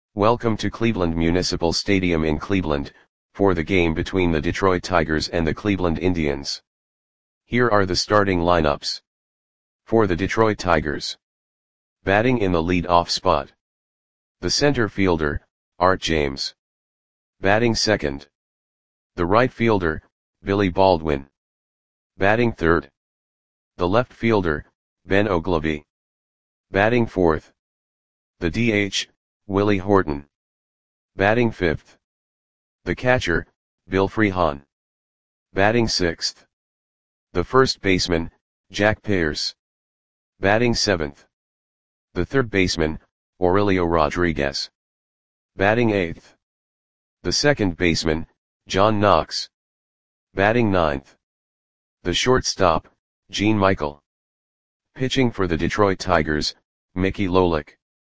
Welcome to Cleveland Municipal Stadium in Cleveland, for the game between the Detroit Tigers and the Cleveland Indians. Here are the starting lineups. For the Detroit Tigers. Batting in the lead-off spot. The center fielder, Art James. Batting second. The right fielder, Billy Baldwin. Batting third. The left fielder, Ben Oglivie. Batting fourth. The DH, Willie Horton. Batting fifth. The catcher, Bill Freehan. Batting sixth. The first baseman, Jack Pierce. Batting seventh. The third baseman, Aurelio Rodriguez. Batting eighth. The second baseman, John Knox. Batting ninth. The shortstop, Gene Michael. Pitching for the Detroit Tigers, Mickey Lolich.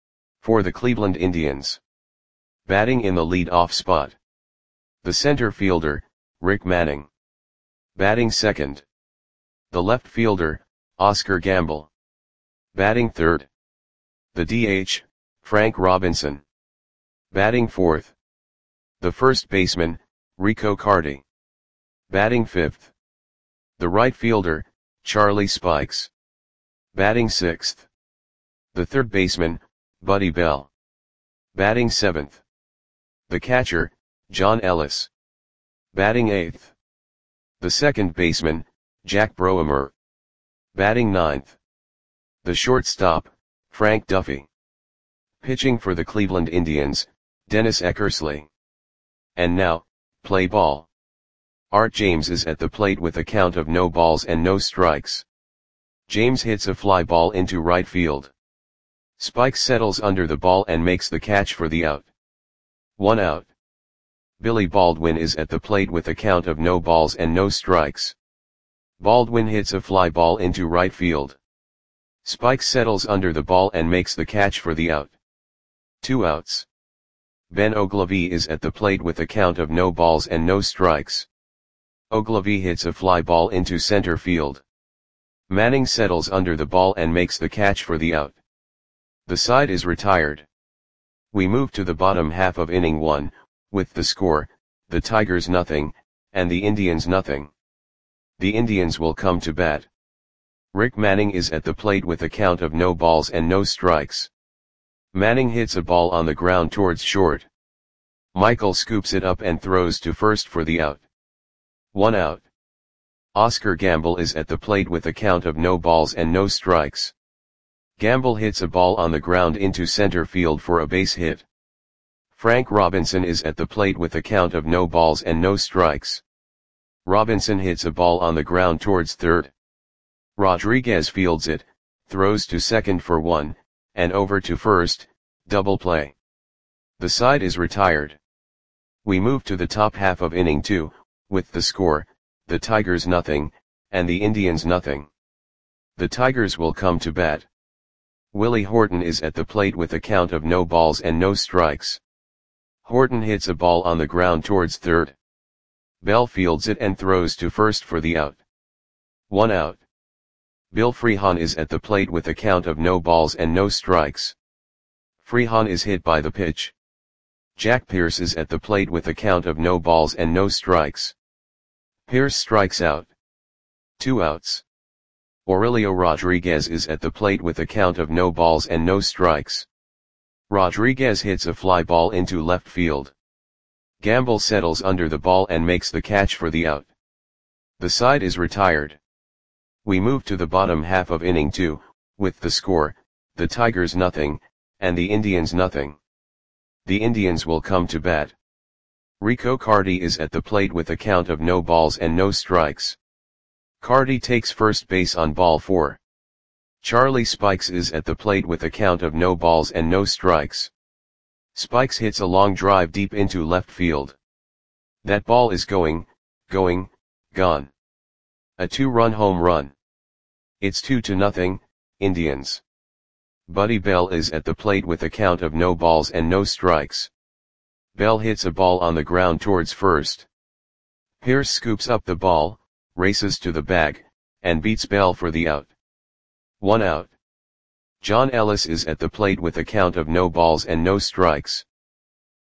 For the Cleveland Indians. Batting in the lead-off spot. The center fielder, Rick Manning. Batting second. The left fielder, Oscar Gamble. Batting third. The DH, Frank Robinson. Batting fourth. The first baseman, Rico Carty. Batting fifth. The right fielder, Charlie Spikes. Batting sixth. The third baseman, Buddy Bell. Batting seventh. The catcher, John Ellis. Batting eighth. The second baseman, Jack Broemer. Batting ninth. The shortstop, Frank Duffy. Pitching for the Cleveland Indians, Dennis Eckersley. And now, play ball. Art James is at the plate with a count of no balls and no strikes. James hits a fly ball into right field. Spikes settles under the ball and makes the catch for the out. 1 out. Billy Baldwin is at the plate with a count of no balls and no strikes. Baldwin hits a fly ball into right field. Spikes settles under the ball and makes the catch for the out. 2 outs. Ben Oglivie is at the plate with a count of no balls and no strikes. Oglivie hits a fly ball into center field. Manning settles under the ball and makes the catch for the out. The side is retired. We move to the bottom half of inning 1, with the score, the Tigers nothing, and the Indians nothing. The Indians will come to bat. Rick Manning is at the plate with a count of no balls and no strikes. Manning hits a ball on the ground towards short. Michael scoops it up and throws to first for the out. 1 out. Oscar Gamble is at the plate with a count of no balls and no strikes. Gamble hits a ball on the ground into center field for a base hit. Frank Robinson is at the plate with a count of no balls and no strikes. Robinson hits a ball on the ground towards third. Rodriguez fields it, throws to second for 1, and over to first, double play. The side is retired. We move to the top half of inning 2, with the score, the Tigers nothing, and the Indians nothing. The Tigers will come to bat. Willie Horton is at the plate with a count of no balls and no strikes. Horton hits a ball on the ground towards third. Bell fields it and throws to first for the out. 1 out. Bill Freehan is at the plate with a count of no balls and no strikes. Freehan is hit by the pitch. Jack Pierce is at the plate with a count of no balls and no strikes. Pierce strikes out. 2 outs. Aurelio Rodriguez is at the plate with a count of no balls and no strikes. Rodriguez hits a fly ball into left field. Gamble settles under the ball and makes the catch for the out. The side is retired. We move to the bottom half of inning 2, with the score, the Tigers nothing, and the Indians nothing. The Indians will come to bat. Rico Carty is at the plate with a count of no balls and no strikes. Carty takes first base on ball 4. Charlie Spikes is at the plate with a count of no balls and no strikes. Spikes hits a long drive deep into left field. That ball is gone. A 2-run home run. It's 2-0, Indians. Buddy Bell is at the plate with a count of no balls and no strikes. Bell hits a ball on the ground towards first. Pierce scoops up the ball, races to the bag, and beats Bell for the out. 1 out. John Ellis is at the plate with a count of no balls and no strikes.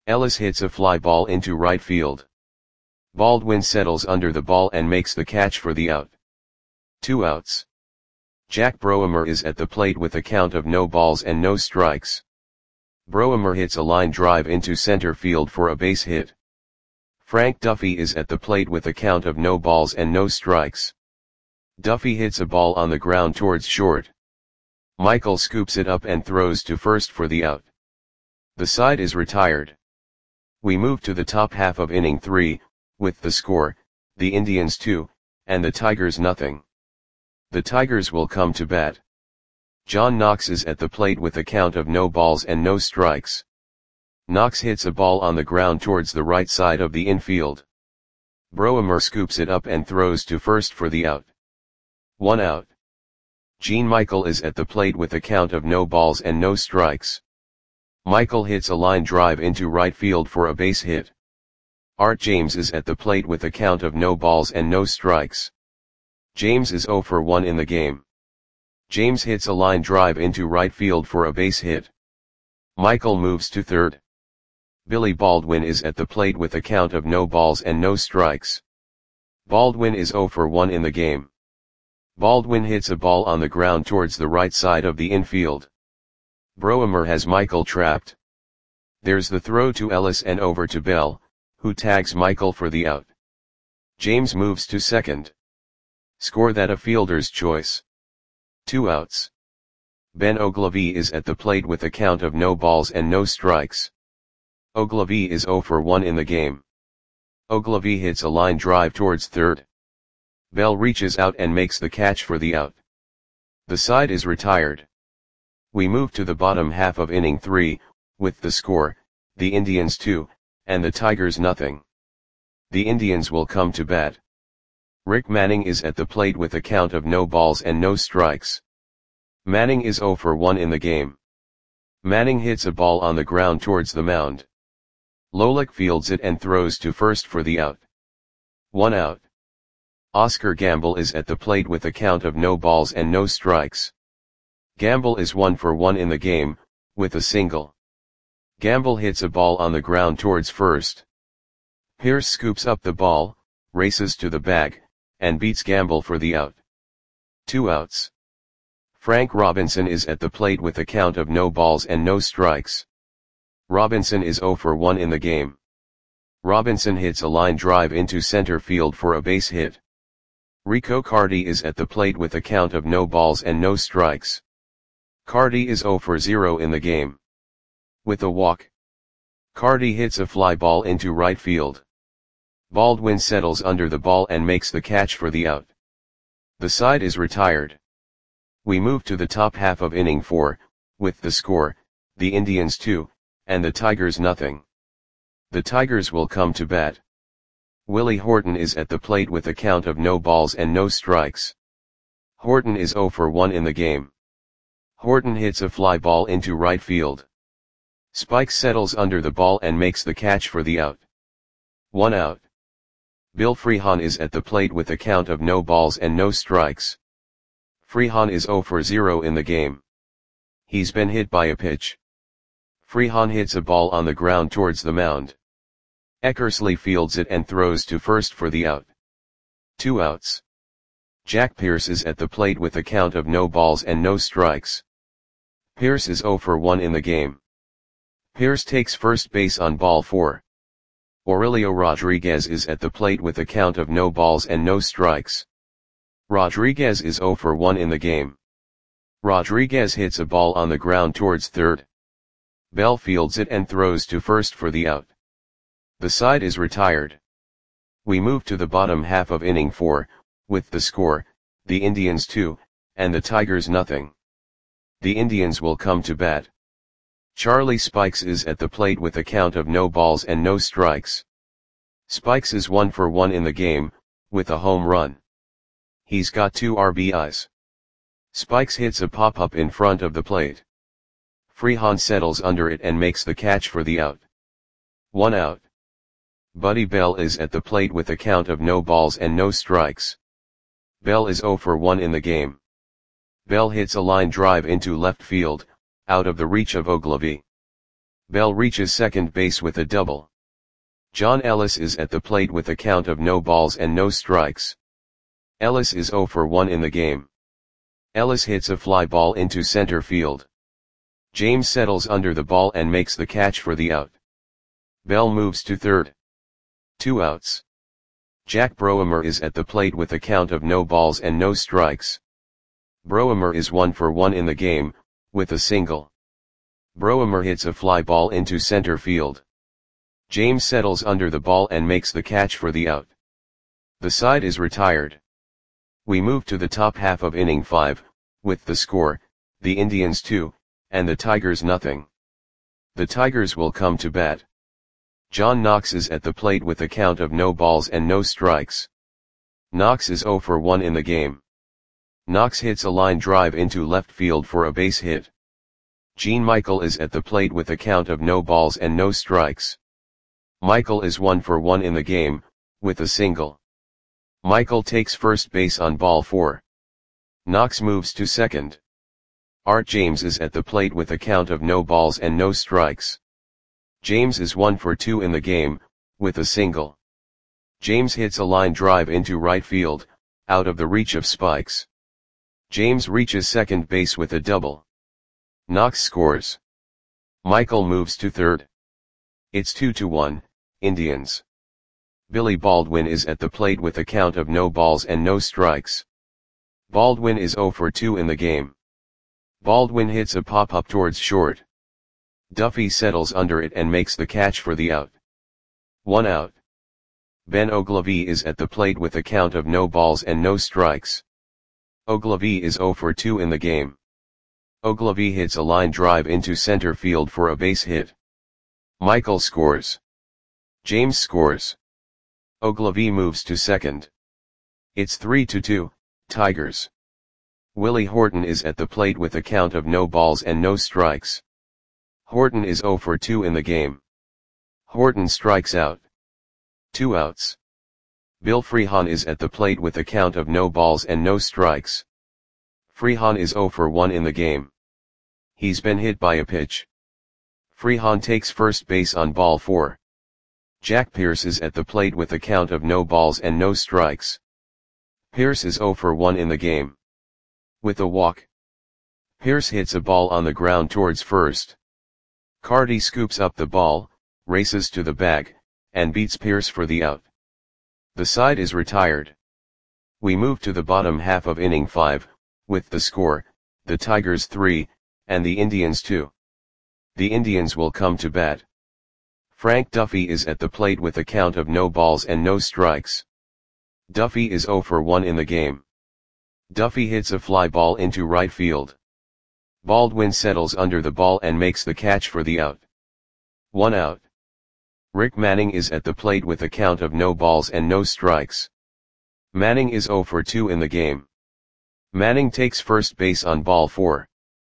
Ellis hits a fly ball into right field. Baldwin settles under the ball and makes the catch for the out. 2 outs. Jack Broemer is at the plate with a count of no balls and no strikes. Broemer hits a line drive into center field for a base hit. Frank Duffy is at the plate with a count of no balls and no strikes. Duffy hits a ball on the ground towards short. Michael scoops it up and throws to first for the out. The side is retired. We move to the top half of inning 3, with the score, the Indians 2, and the Tigers nothing. The Tigers will come to bat. John Knox is at the plate with a count of no balls and no strikes. Knox hits a ball on the ground towards the right side of the infield. Broemer scoops it up and throws to first for the out. 1 out. Gene Michael is at the plate with a count of no balls and no strikes. Michael hits a line drive into right field for a base hit. Art James is at the plate with a count of no balls and no strikes. James is 0 for 1 in the game. James hits a line drive into right field for a base hit. Michael moves to third. Billy Baldwin is at the plate with a count of no balls and no strikes. Baldwin is 0 for 1 in the game. Baldwin hits a ball on the ground towards the right side of the infield. Broemer has Michael trapped. There's the throw to Ellis and over to Bell, who tags Michael for the out. James moves to second. Score that a fielder's choice. 2 outs. Ben Ogilvie is at the plate with a count of no balls and no strikes. Ogilvie is 0 for 1 in the game. Ogilvie hits a line drive towards third. Bell reaches out and makes the catch for the out. The side is retired. We move to the bottom half of inning 3, with the score, the Indians 2, and the Tigers nothing. The Indians will come to bat. Rick Manning is at the plate with a count of no balls and no strikes. Manning is 0 for 1 in the game. Manning hits a ball on the ground towards the mound. Lolick fields it and throws to first for the out. 1 out. Oscar Gamble is at the plate with a count of no balls and no strikes. Gamble is 1 for 1 in the game, with a single. Gamble hits a ball on the ground towards first. Pierce scoops up the ball, races to the bag, and beats Gamble for the out. 2 outs. Frank Robinson is at the plate with a count of no balls and no strikes. Robinson is 0 for 1 in the game. Robinson hits a line drive into center field for a base hit. Rico Carty is at the plate with a count of no balls and no strikes. Carty is 0 for 0 in the game. With a walk, Carty hits a fly ball into right field. Baldwin settles under the ball and makes the catch for the out. The side is retired. We move to the top half of inning 4, with the score, the Indians 2, and the Tigers nothing. The Tigers will come to bat. Willie Horton is at the plate with a count of no balls and no strikes. Horton is 0 for 1 in the game. Horton hits a fly ball into right field. Spike settles under the ball and makes the catch for the out. 1 out. Bill Freehan is at the plate with a count of no balls and no strikes. Freehan is 0 for 0 in the game. He's been hit by a pitch. Freehan hits a ball on the ground towards the mound. Eckersley fields it and throws to first for the out. 2 outs. Jack Pierce is at the plate with a count of no balls and no strikes. Pierce is 0 for 1 in the game. Pierce takes first base on ball 4. Aurelio Rodriguez is at the plate with a count of no balls and no strikes. Rodriguez is 0 for 1 in the game. Rodriguez hits a ball on the ground towards third. Bell fields it and throws to first for the out. The side is retired. We move to the bottom half of inning 4, with the score, the Indians 2, and the Tigers nothing. The Indians will come to bat. Charlie Spikes is at the plate with a count of no balls and no strikes. Spikes is 1 for 1 in the game, with a home run. He's got 2 RBIs. Spikes hits a pop-up in front of the plate. Freehan settles under it and makes the catch for the out. 1 out. Buddy Bell is at the plate with a count of no balls and no strikes. Bell is 0 for 1 in the game. Bell hits a line drive into left field, out of the reach of Ogilvie. Bell reaches second base with a double. John Ellis is at the plate with a count of no balls and no strikes. Ellis is 0 for 1 in the game. Ellis hits a fly ball into center field. James settles under the ball and makes the catch for the out. Bell moves to third. 2 outs. Jack Broemer is at the plate with a count of no balls and no strikes. Broemer is 1 for 1 in the game, with a single. Broemer hits a fly ball into center field. James settles under the ball and makes the catch for the out. The side is retired. We move to the top half of inning 5, with the score, the Indians 2, and the Tigers nothing. The Tigers will come to bat. John Knox is at the plate with a count of no balls and no strikes. Knox is 0 for 1 in the game. Knox hits a line drive into left field for a base hit. Gene Michael is at the plate with a count of no balls and no strikes. Michael is 1 for 1 in the game, with a single. Michael takes first base on ball 4. Knox moves to second. Art James is at the plate with a count of no balls and no strikes. James is 1 for 2 in the game, with a single. James hits a line drive into right field, out of the reach of Spikes. James reaches second base with a double. Knox scores. Michael moves to third. It's 2-1, Indians. Billy Baldwin is at the plate with a count of no balls and no strikes. Baldwin is 0 for 2 in the game. Baldwin hits a pop-up towards short. Duffy settles under it and makes the catch for the out. 1 out. Ben Oglivie is at the plate with a count of no balls and no strikes. Oglivie is 0 for 2 in the game. Oglivie hits a line drive into center field for a base hit. Michael scores. James scores. Oglivie moves to second. It's 3-2, Tigers. Willie Horton is at the plate with a count of no balls and no strikes. Horton is 0 for 2 in the game. Horton strikes out. 2 outs. Bill Freehan is at the plate with a count of no balls and no strikes. Freehan is 0 for 1 in the game. He's been hit by a pitch. Freehan takes first base on ball 4. Jack Pierce is at the plate with a count of no balls and no strikes. Pierce is 0 for 1 in the game. With a walk. Pierce hits a ball on the ground towards first. Carty scoops up the ball, races to the bag, and beats Pierce for the out. The side is retired. We move to the bottom half of inning 5, with the score, the Tigers 3, and the Indians 2. The Indians will come to bat. Frank Duffy is at the plate with a count of no balls and no strikes. Duffy is 0 for 1 in the game. Duffy hits a fly ball into right field. Baldwin settles under the ball and makes the catch for the out. 1 out. Rick Manning is at the plate with a count of no balls and no strikes. Manning is 0 for 2 in the game. Manning takes first base on ball 4.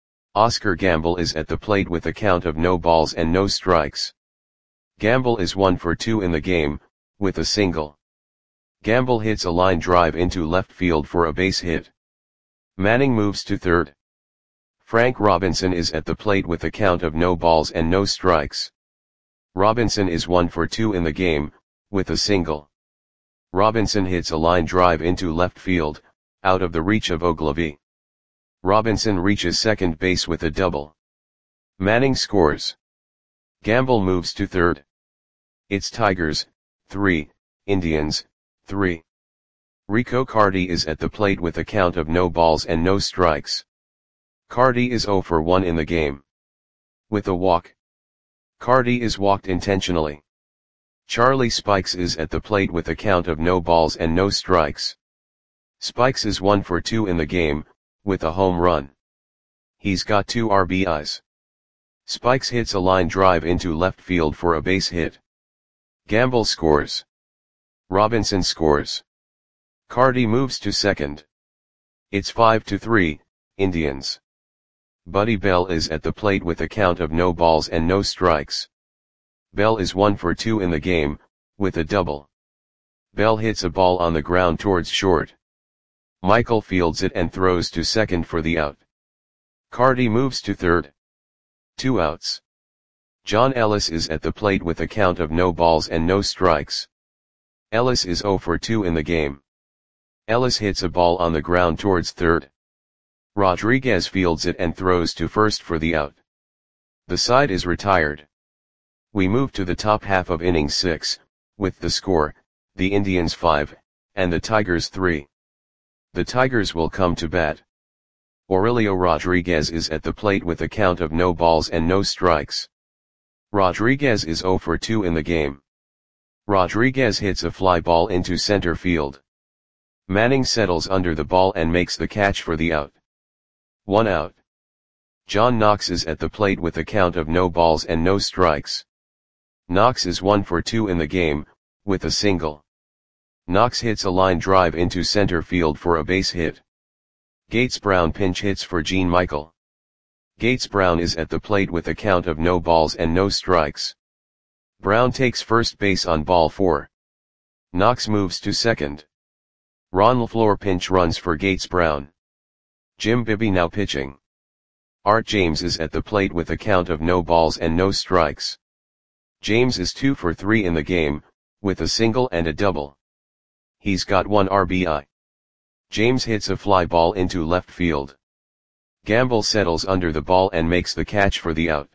Oscar Gamble is at the plate with a count of no balls and no strikes. Gamble is 1 for 2 in the game, with a single. Gamble hits a line drive into left field for a base hit. Manning moves to third. Frank Robinson is at the plate with a count of no balls and no strikes. Robinson is 1 for 2 in the game, with a single. Robinson hits a line drive into left field, out of the reach of Oglivie. Robinson reaches second base with a double. Manning scores. Gamble moves to third. It's Tigers, 3, Indians, 3. Rico Carty is at the plate with a count of no balls and no strikes. Carty is 0 for 1 in the game. With a walk. Carty is walked intentionally. Charlie Spikes is at the plate with a count of no balls and no strikes. Spikes is 1 for 2 in the game, with a home run. He's got 2 RBIs. Spikes hits a line drive into left field for a base hit. Gamble scores. Robinson scores. Carty moves to second. It's 5-3, Indians. Buddy Bell is at the plate with a count of no balls and no strikes. Bell is 1 for 2 in the game, with a double. Bell hits a ball on the ground towards short. Michael fields it and throws to second for the out. Carty moves to third. 2 outs. John Ellis is at the plate with a count of no balls and no strikes. Ellis is 0 for 2 in the game. Ellis hits a ball on the ground towards third. Rodriguez fields it and throws to first for the out. The side is retired. We move to the top half of inning 6, with the score, the Indians 5, and the Tigers 3. The Tigers will come to bat. Aurelio Rodriguez is at the plate with a count of no balls and no strikes. Rodriguez is 0 for 2 in the game. Rodriguez hits a fly ball into center field. Manning settles under the ball and makes the catch for the out. 1 out. John Knox is at the plate with a count of no balls and no strikes. Knox is 1 for 2 in the game, with a single. Knox hits a line drive into center field for a base hit. Gates Brown pinch hits for Gene Michael. Gates Brown is at the plate with a count of no balls and no strikes. Brown takes first base on ball 4. Knox moves to second. Ron LaFleur pinch runs for Gates Brown. Jim Bibby now pitching. Art James is at the plate with a count of no balls and no strikes. James is 2 for 3 in the game, with a single and a double. He's got 1 RBI. James hits a fly ball into left field. Gamble settles under the ball and makes the catch for the out.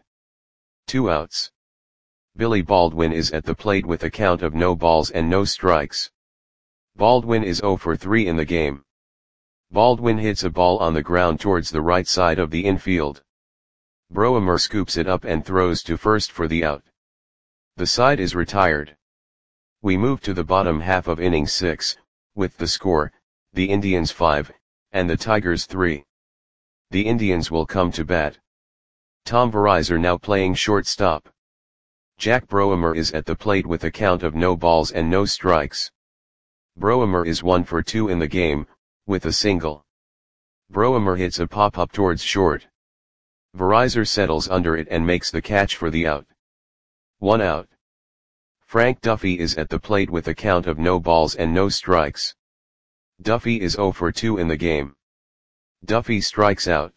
2 outs. Billy Baldwin is at the plate with a count of no balls and no strikes. Baldwin is 0 for 3 in the game. Baldwin hits a ball on the ground towards the right side of the infield. Broemer scoops it up and throws to first for the out. The side is retired. We move to the bottom half of inning 6, with the score, the Indians 5, and the Tigers 3. The Indians will come to bat. Tom Verizor now playing shortstop. Jack Broemer is at the plate with a count of no balls and no strikes. Broemer is 1 for 2 in the game, with a single. Broemer hits a pop-up towards short. Verizor settles under it and makes the catch for the out. 1 out. Frank Duffy is at the plate with a count of no balls and no strikes. Duffy is 0 for 2 in the game. Duffy strikes out.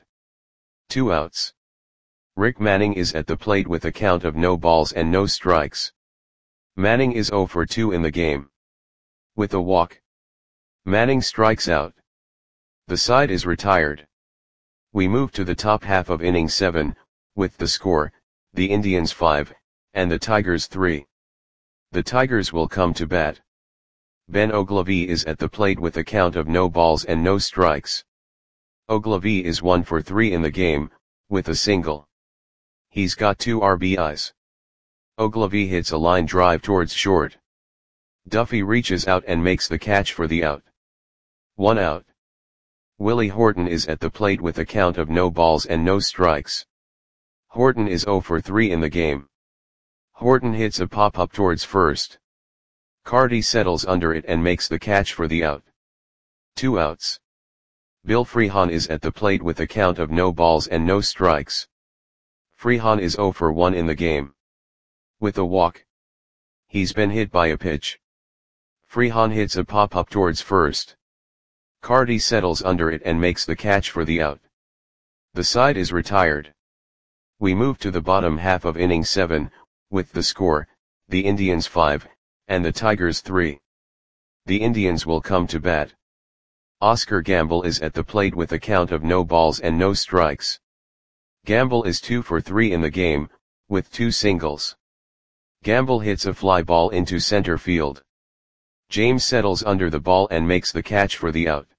2 outs. Rick Manning is at the plate with a count of no balls and no strikes. Manning is 0 for 2 in the game. With a walk. Manning strikes out. The side is retired. We move to the top half of inning 7, with the score, the Indians 5, and the Tigers 3. The Tigers will come to bat. Ben Oglivie is at the plate with a count of no balls and no strikes. Oglivie is 1 for 3 in the game, with a single. He's got 2 RBIs. Oglivie hits a line drive towards short. Duffy reaches out and makes the catch for the out. 1 out. Willie Horton is at the plate with a count of no balls and no strikes. Horton is 0 for 3 in the game. Horton hits a pop-up towards first. Carty settles under it and makes the catch for the out. 2 outs. Bill Freehan is at the plate with a count of no balls and no strikes. Freehan is 0 for 1 in the game. With a walk. He's been hit by a pitch. Freehan hits a pop-up towards first. Carty settles under it and makes the catch for the out. The side is retired. We move to the bottom half of inning 7, with the score, the Indians 5, and the Tigers 3. The Indians will come to bat. Oscar Gamble is at the plate with a count of no balls and no strikes. Gamble is 2 for 3 in the game, with 2 singles. Gamble hits a fly ball into center field. James settles under the ball and makes the catch for the out.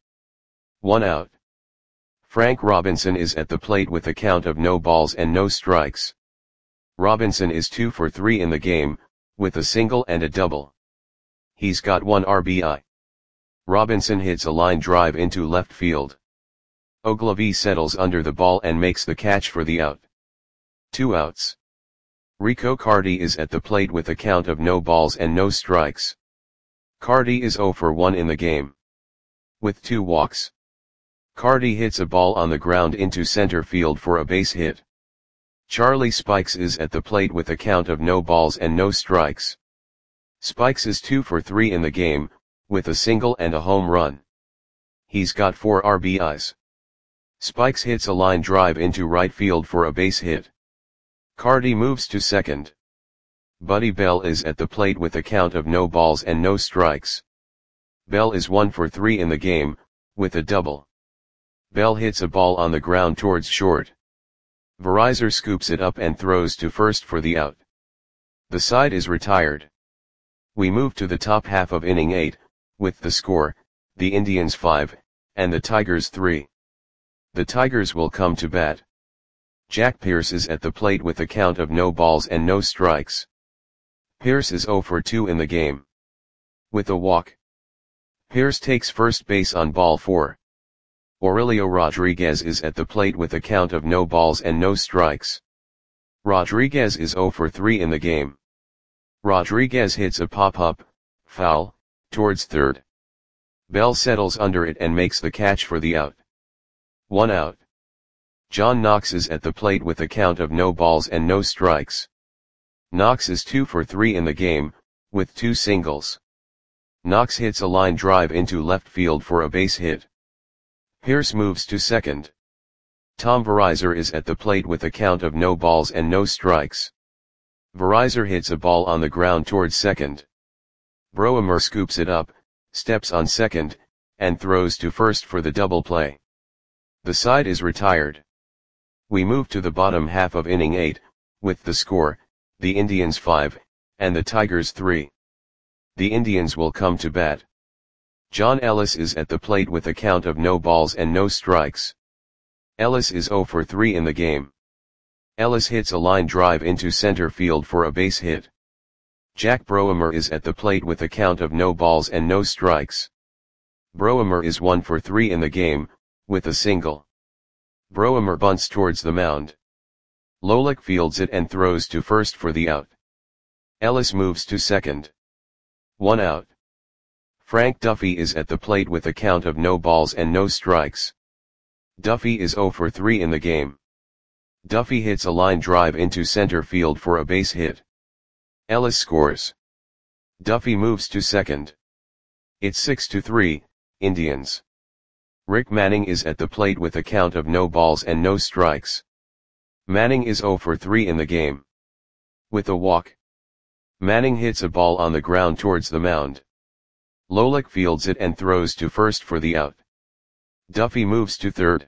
1 out. Frank Robinson is at the plate with a count of no balls and no strikes. Robinson is 2 for 3 in the game, with a single and a double. He's got 1 RBI. Robinson hits a line drive into left field. Oglivie settles under the ball and makes the catch for the out. 2 outs. Rico Carty is at the plate with a count of no balls and no strikes. Carty is 0 for 1 in the game. With 2 walks. Carty hits a ball on the ground into center field for a base hit. Charlie Spikes is at the plate with a count of no balls and no strikes. Spikes is 2 for 3 in the game, with a single and a home run. He's got 4 RBIs. Spikes hits a line drive into right field for a base hit. Cardi moves to second. Buddy Bell is at the plate with a count of no balls and no strikes. Bell is 1 for 3 in the game, with a double. Bell hits a ball on the ground towards short. Verizor scoops it up and throws to first for the out. The side is retired. We move to the top half of inning 8, with the score, the Indians 5, and the Tigers 3. The Tigers will come to bat. Jack Pierce is at the plate with a count of no balls and no strikes. Pierce is 0 for 2 in the game. With a walk. Pierce takes first base on ball 4. Aurelio Rodriguez is at the plate with a count of no balls and no strikes. Rodriguez is 0 for 3 in the game. Rodriguez hits a pop-up, foul, towards third. Bell settles under it and makes the catch for the out. 1 out. John Knox is at the plate with a count of no balls and no strikes. Knox is 2 for 3 in the game, with 2 singles. Knox hits a line drive into left field for a base hit. Pierce moves to second. Tom Verizor is at the plate with a count of no balls and no strikes. Verizor hits a ball on the ground towards second. Broemer scoops it up, steps on second, and throws to first for the double play. The side is retired. We move to the bottom half of inning 8, with the score, the Indians 5, and the Tigers 3. The Indians will come to bat. John Ellis is at the plate with a count of no balls and no strikes. Ellis is 0 for 3 in the game. Ellis hits a line drive into center field for a base hit. Jack Broemer is at the plate with a count of no balls and no strikes. Broemer is 1 for 3 in the game, with a single. Broemer bunts towards the mound. Lolich fields it and throws to first for the out. Ellis moves to second. 1 out. Frank Duffy is at the plate with a count of no balls and no strikes. Duffy is 0 for 3 in the game. Duffy hits a line drive into center field for a base hit. Ellis scores. Duffy moves to second. It's 6-3, Indians. Rick Manning is at the plate with a count of no balls and no strikes. Manning is 0 for 3 in the game. With a walk. Manning hits a ball on the ground towards the mound. Lolich fields it and throws to first for the out. Duffy moves to third.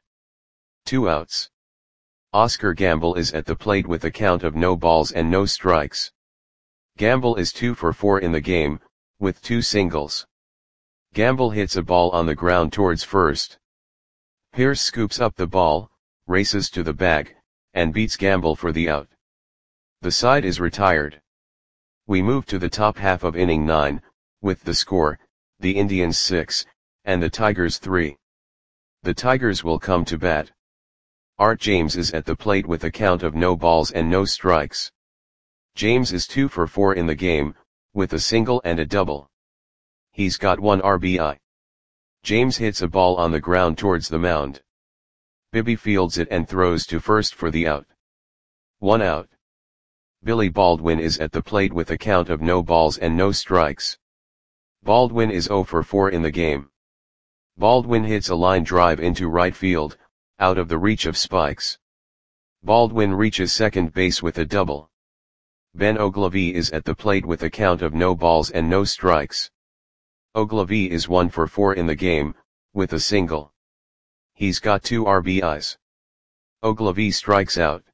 2 outs. Oscar Gamble is at the plate with a count of no balls and no strikes. Gamble is 2 for 4 in the game, with 2 singles. Gamble hits a ball on the ground towards first. Pierce scoops up the ball, races to the bag, and beats Gamble for the out. The side is retired. We move to the top half of inning 9, with the score, the Indians 6, and the Tigers 3. The Tigers will come to bat. Art James is at the plate with a count of no balls and no strikes. James is 2 for 4 in the game, with a single and a double. He's got 1 RBI. James hits a ball on the ground towards the mound. Bibby fields it and throws to first for the out. 1 out. Billy Baldwin is at the plate with a count of no balls and no strikes. Baldwin is 0 for 4 in the game. Baldwin hits a line drive into right field, out of the reach of spikes. Baldwin reaches second base with a double. Ben Ogilvie is at the plate with a count of no balls and no strikes. Ogilvie is 1 for 4 in the game, with a single. He's got 2 RBIs. Ogilvie strikes out.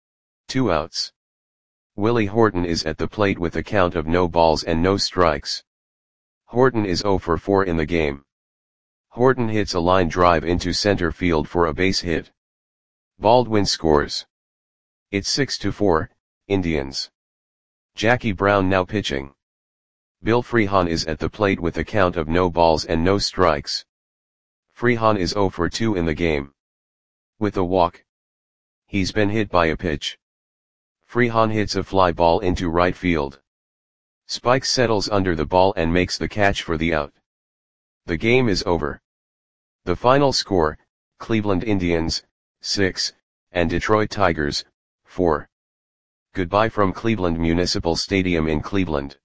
2 outs. Willie Horton is at the plate with a count of no balls and no strikes. Horton is 0 for 4 in the game. Horton hits a line drive into center field for a base hit. Baldwin scores. It's 6-4, Indians. Jackie Brown now pitching. Bill Freehan is at the plate with a count of no balls and no strikes. Freehan is 0 for 2 in the game. With a walk. He's been hit by a pitch. Freehan hits a fly ball into right field. Spike settles under the ball and makes the catch for the out. The game is over. The final score, Cleveland Indians, 6, and Detroit Tigers, 4. Goodbye from Cleveland Municipal Stadium in Cleveland.